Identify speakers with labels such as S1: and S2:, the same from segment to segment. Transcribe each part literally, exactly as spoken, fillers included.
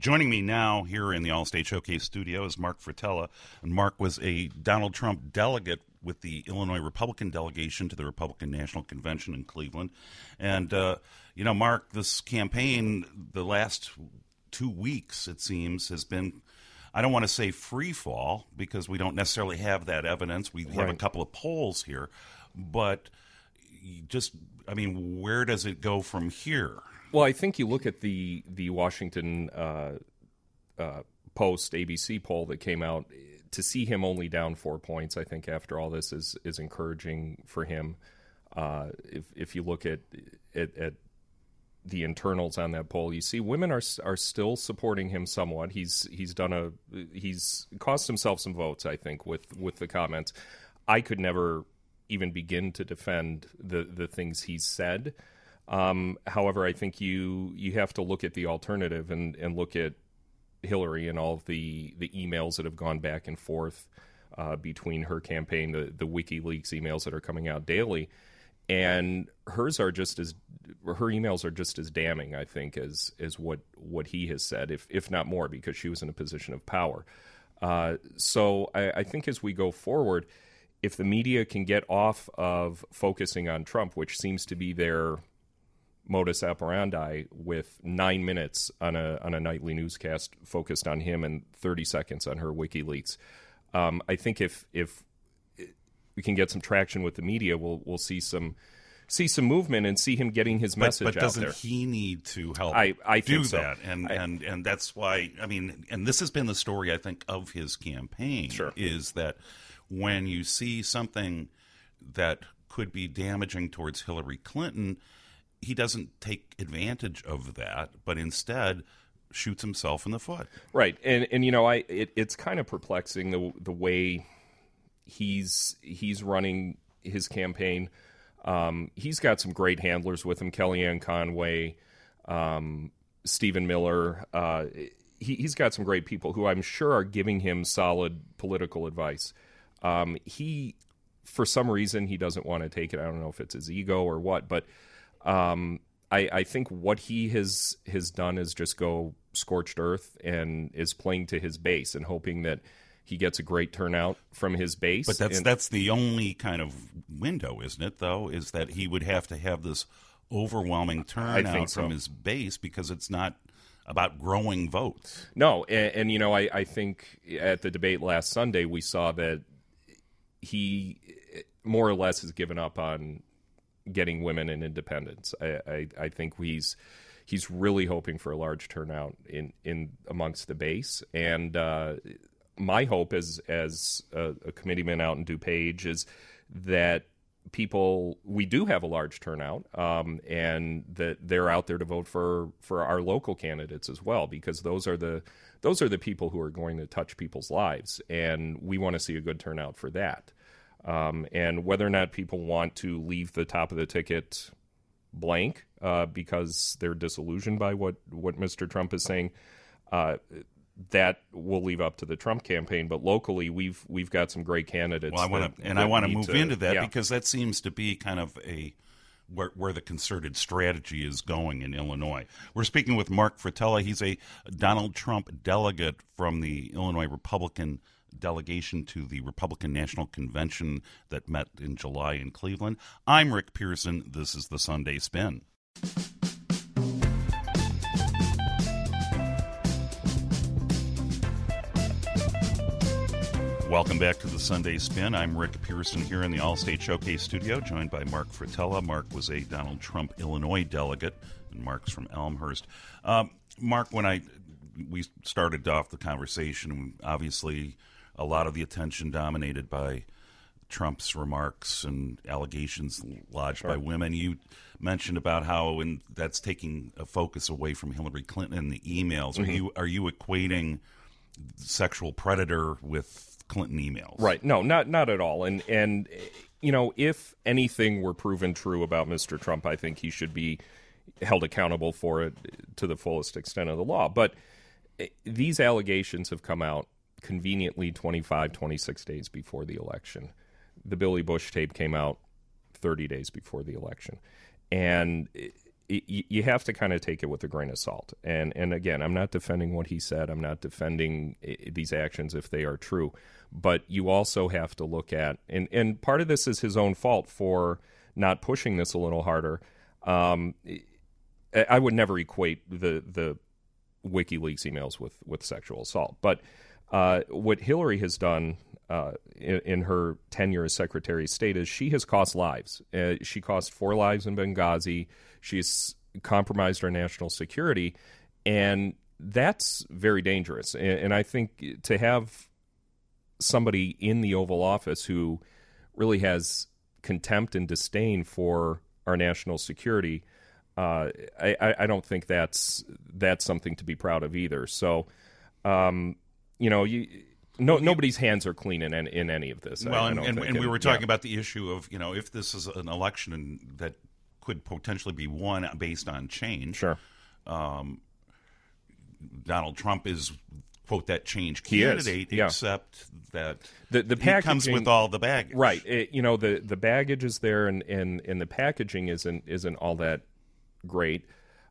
S1: Joining me now here in the All-State Showcase studio is Mark Fratella. And Mark was a Donald Trump delegate with the Illinois Republican delegation to the Republican National Convention in Cleveland. And, uh, you know, Mark, this campaign, the last two weeks, it seems, has been, I don't want to say free fall, because we don't necessarily have that evidence. We have
S2: Right.
S1: a couple of polls here. But just, I mean, where does it go from here?
S2: Well, I think you look at the the Washington uh, uh, Post A B C poll that came out. To see him only down four points, I think after all this is is encouraging for him. Uh, if if you look at, at at the internals on that poll, you see women are are still supporting him somewhat. He's he's done a he's cost himself some votes, I think, with with the comments. I could never even begin to defend the the things he's said. Um, however, I think you you have to look at the alternative and, and look at Hillary and all of the, the emails that have gone back and forth uh, between her campaign, the, the WikiLeaks emails that are coming out daily, and hers are just as her emails are just as damning, I think, as as what what he has said, if if not more, because she was in a position of power. Uh, so I, I think as we go forward, if the media can get off of focusing on Trump, which seems to be their modus operandi, with nine minutes on a on a nightly newscast focused on him and thirty seconds on her WikiLeaks, um, I think if if we can get some traction with the media, we'll we'll see some see some movement and see him getting his message
S1: but, but
S2: out there.
S1: But doesn't he need to help
S2: I, I
S1: do
S2: think so.
S1: that? And,
S2: I,
S1: and and that's why, I mean, and this has been the story, I think, of his campaign,
S2: Sure.
S1: is that when you see something that could be damaging towards Hillary Clinton, he doesn't take advantage of that, but instead shoots himself in the foot.
S2: Right, and and you know, I it, it's kind of perplexing the the way he's he's running his campaign. Um, he's got some great handlers with him: Kellyanne Conway, um, Stephen Miller. Uh, he, he's got some great people who I'm sure are giving him solid political advice. Um, he, for some reason, he doesn't want to take it. I don't know if it's his ego or what, but. Um, I, I think what he has has done is just go scorched earth and is playing to his base and hoping that he gets a great turnout from his base.
S1: But that's
S2: and,
S1: that's the only kind of window, isn't it, though, is that he would have to have this overwhelming turnout
S2: so.
S1: from his base, because it's not about growing votes.
S2: No, and, and you know, I, I think at the debate last Sunday, we saw that he more or less has given up on getting women in independence. I, I, I think he's he's really hoping for a large turnout in, in amongst the base. And uh, my hope as as a, a committeeman out in DuPage is that people we do have a large turnout, um, and that they're out there to vote for for our local candidates as well, because those are the those are the people who are going to touch people's lives, and we want to see a good turnout for that. Um, and whether or not people want to leave the top of the ticket blank uh, because they're disillusioned by what, what Mister Trump is saying, uh, that will leave up to the Trump campaign. But locally, we've we've got some great candidates.
S1: Well, I want to, and I want to move into that, yeah. because that seems to be kind of a where, where the concerted strategy is going in Illinois. We're speaking with Mark Fratella. He's a Donald Trump delegate from the Illinois Republican delegation to the Republican National Convention that met in July in Cleveland. I'm Rick Pearson. This is the Sunday Spin. Welcome back to the Sunday Spin. I'm Rick Pearson here in the All-State Showcase studio, joined by Mark Fratella. Mark was a Donald Trump Illinois delegate, and Mark's from Elmhurst. Um, Mark, when I we started off the conversation, obviously a lot of the attention dominated by Trump's remarks and allegations lodged sure. by women. You mentioned about how and that's taking a focus away from Hillary Clinton and the emails. Mm-hmm. Are you are you equating sexual predator with Clinton emails?
S2: Right. No, not not at all. And and you know, if anything were proven true about Mister Trump, I think he should be held accountable for it to the fullest extent of the law. But these allegations have come out conveniently twenty-five, twenty-six days before the election. The Billy Bush tape came out thirty days before the election. And y- you have to kind of take it with a grain of salt. And and again, I'm not defending what he said. I'm not defending uh, these actions if they are true. But you also have to look at, and, and part of this is his own fault for not pushing this a little harder. Um, I would never equate the the WikiLeaks emails with, with sexual assault. But uh, what Hillary has done uh, in, in her tenure as Secretary of State is she has cost lives. Uh, she cost four lives in Benghazi. She's compromised our national security. And that's very dangerous. And, and I think to have somebody in the Oval Office who really has contempt and disdain for our national security, uh, I, I don't think that's that's something to be proud of either. So, um, you know, you, no nobody's hands are clean in in any of this.
S1: Well,
S2: I,
S1: and,
S2: I
S1: and, and we
S2: and,
S1: were talking
S2: yeah.
S1: about the issue of, you know, if this is an election that could potentially be won based on change.
S2: Sure.
S1: Um, Donald Trump is, quote, that change
S2: He is,
S1: candidate,
S2: yeah.
S1: except that
S2: The the
S1: he
S2: packaging
S1: comes with all the baggage.
S2: Right. It, you know, the, the baggage is there, and, and, and the packaging isn't isn't all that great.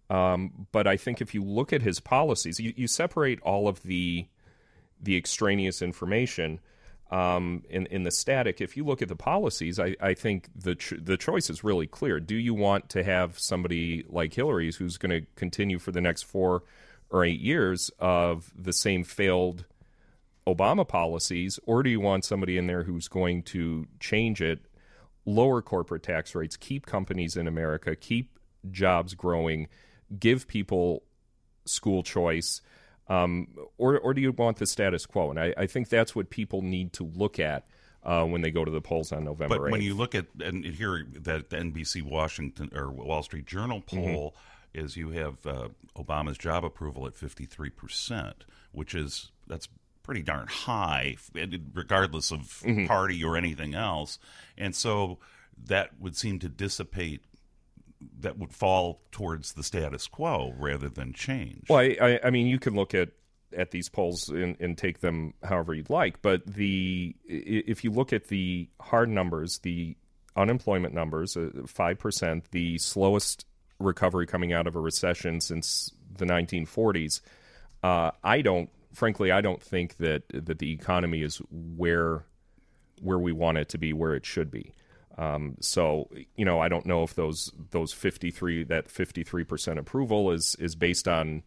S2: Um, but I think if you look at his policies, you, you separate all of the the extraneous information um, in in the static. If you look at the policies, I, I think the ch- the choice is really clear. Do you want to have somebody like Hillary's who's going to continue for the next four or eight years of the same failed Obama policies, or do you want somebody in there who's going to change it, lower corporate tax rates, keep companies in America, keep jobs growing, give people school choice, um, or or do you want the status quo? And I, I think that's what people need to look at uh, when they go to the polls on November eighth.
S1: But when you look at and here that the N B C Washington or Wall Street Journal poll, mm-hmm. is you have uh, Obama's job approval at fifty-three percent, which is that's pretty darn high, regardless of mm-hmm. party or anything else. And so that would seem to dissipate. That would fall towards the status quo rather than change.
S2: Well, I, I mean, you can look at, at these polls and, and take them however you'd like, but the if you look at the hard numbers, the unemployment numbers, uh, five percent, the slowest recovery coming out of a recession since the nineteen forties, uh, I don't, frankly, I don't think that that the economy is where where we want it to be, where it should be. Um, so, you know, I don't know if those those fifty-three that fifty-three percent approval is is based on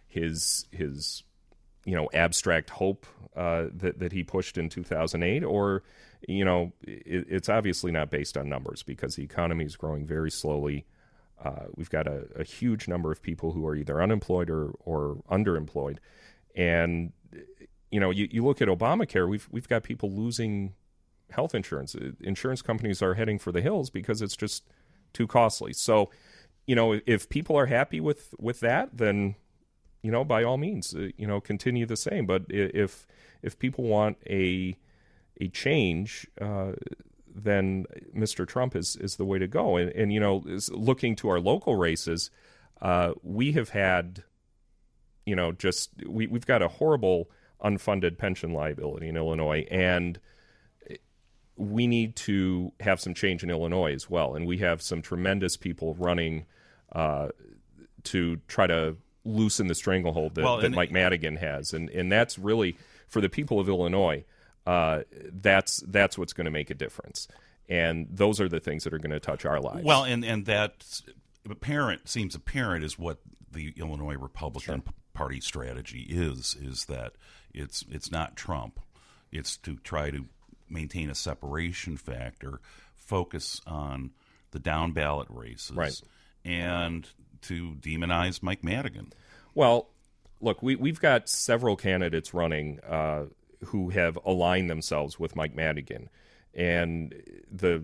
S2: his his you know abstract hope uh, that that he pushed in two thousand eight, or you know it, it's obviously not based on numbers because the economy is growing very slowly. Uh, we've got a, a huge number of people who are either unemployed or or underemployed, and you know you, you look at Obamacare, we've we've got people losing health insurance. Insurance companies are heading for the hills because it's just too costly. So, you know, if people are happy with, with that, then, you know, by all means, uh, you know, continue the same. But if if people want a a change, uh, then Mister Trump is, is the way to go. And, and you know, looking to our local races, uh, we have had, you know, just we, we've got a horrible unfunded pension liability in Illinois, and we need to have some change in Illinois as well. And we have some tremendous people running uh, to try to loosen the stranglehold that,
S1: well,
S2: that Mike Madigan has. And and that's really, for the people of Illinois, uh, that's that's what's going to make a difference. And those are the things that are going to touch our lives.
S1: Well, and, and that apparent, seems apparent is what the Illinois Republican sure. Party strategy is, is that it's it's not Trump. It's to try to maintain a separation factor, focus on the down ballot races,
S2: right.
S1: and to demonize Mike Madigan.
S2: Well, look, we, we've got several candidates running uh, who have aligned themselves with Mike Madigan, and the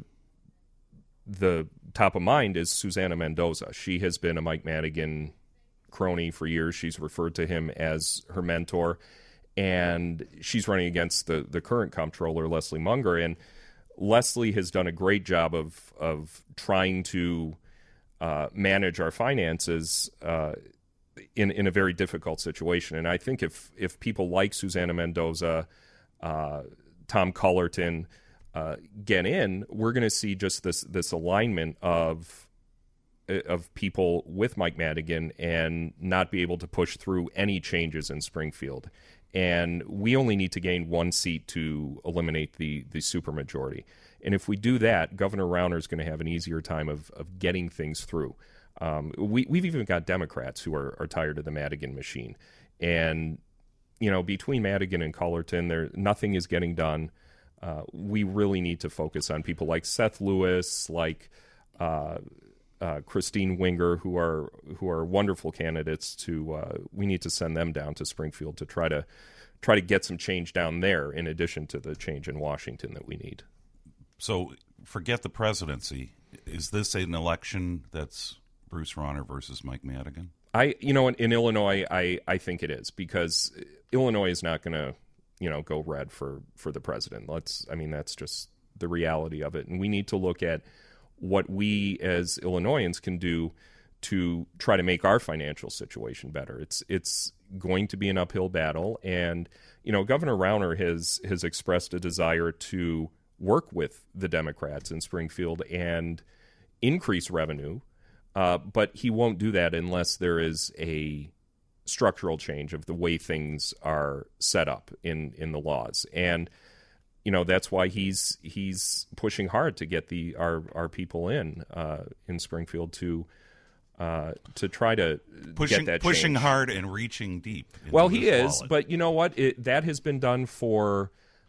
S2: the top of mind is Susana Mendoza. She has been a Mike Madigan crony for years. She's referred to him as her mentor. And she's running against the, the current comptroller, Leslie Munger. And Leslie has done a great job of of trying to uh, manage our finances uh, in in a very difficult situation. And I think if if people like Susana Mendoza, uh, Tom Cullerton uh, get in, we're going to see just this this alignment of of people with Mike Madigan and not be able to push through any changes in Springfield. And we only need to gain one seat to eliminate the, the supermajority. And if we do that, Governor Rauner is going to have an easier time of, of getting things through. Um, we, we've even got Democrats who are, are tired of the Madigan machine. And, you know, between Madigan and Cullerton, there nothing is getting done. Uh, we really need to focus on people like Seth Lewis, like uh, uh, Christine Winger, who are who are wonderful candidates. To uh, we need to send them down to Springfield to try to try to get some change down there, in addition to the change in Washington that we need.
S1: So forget the presidency. Is this an election that's Bruce Rauner versus Mike Madigan?
S2: I, you know, in, in Illinois, I, I think it is, because Illinois is not going to, you know, go red for, for the president. Let's, I mean, that's just the reality of it. And we need to look at what we as Illinoisans can do to try to make our financial situation better. It's it's going to be an uphill battle. And, you know, Governor Rauner has has expressed a desire to work with the Democrats in Springfield and increase revenue. Uh, but he won't do that unless there is a structural change of the way things are set up in, in the laws. And, you know, that's why he's he's pushing hard to get the our, our people in uh, in Springfield to uh, to try to
S1: pushing,
S2: get that
S1: pushing
S2: change.
S1: hard and reaching deep.
S2: Well, he is,
S1: wallet.
S2: but you know what? It, that has been done for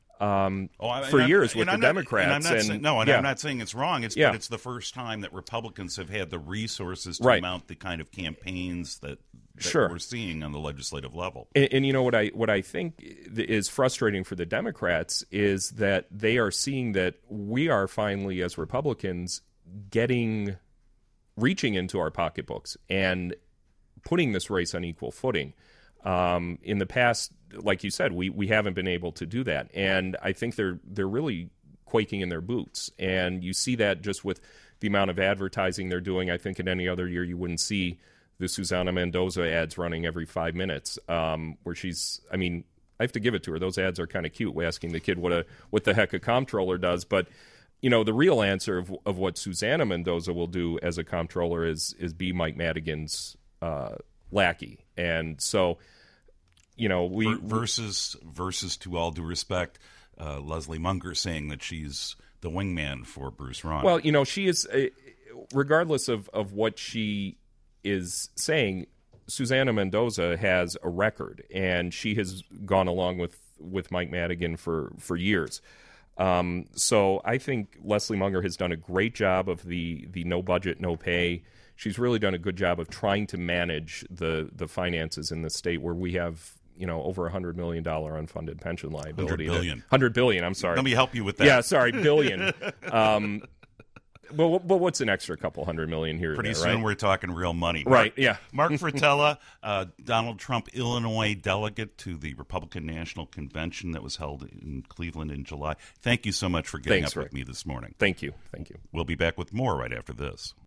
S2: um,
S1: oh, I,
S2: for
S1: I'm,
S2: years with the
S1: I'm not,
S2: Democrats.
S1: And I'm not
S2: and,
S1: saying, no, and
S2: yeah.
S1: I'm not saying it's wrong. It's
S2: yeah.
S1: but it's the first time that Republicans have had the resources to
S2: right.
S1: mount the kind of campaigns that, that
S2: sure.
S1: we're seeing on the legislative level.
S2: And, and you know what I what I think is frustrating for the Democrats is that they are seeing that we are finally, as Republicans, getting reaching into our pocketbooks and putting this race on equal footing. Um, in the past, like you said, we, we haven't been able to do that, and I think they're they're really quaking in their boots. And you see that just with the amount of advertising they're doing. I think in any other year you wouldn't see the Susana Mendoza ads running every five minutes, um, where she's. I mean, I have to give it to her; those ads are kind of cute. We're asking the kid what a what the heck a comptroller does, but you know, the real answer of of what Susana Mendoza will do as a comptroller is is be Mike Madigan's uh, lackey, and so. You know, we
S1: versus versus to all due respect, uh, Leslie Munger saying that she's the wingman for Bruce Rauner.
S2: Well, you know, she is, uh, regardless of, of what she is saying, Susana Mendoza has a record, and she has gone along with, with Mike Madigan for, for years. Um, so I think Leslie Munger has done a great job of the, the no budget, no pay. She's really done a good job of trying to manage the, the finances in the state where we have, you know, over a hundred million dollar unfunded pension liability.
S1: Hundred billion.
S2: Hundred billion. I'm sorry.
S1: Let me help you with that.
S2: Yeah, sorry, billion. um, but but what's an extra couple hundred million here?
S1: Pretty
S2: there,
S1: soon
S2: right?
S1: we're talking real money.
S2: Right.
S1: Mark,
S2: yeah.
S1: Mark Fratella, uh, Donald Trump, Illinois delegate to the Republican National Convention that was held in Cleveland in July. Thank you so much for getting
S2: Thanks,
S1: up
S2: Rick.
S1: with me this morning.
S2: Thank you. Thank you.
S1: We'll be back with more right after this.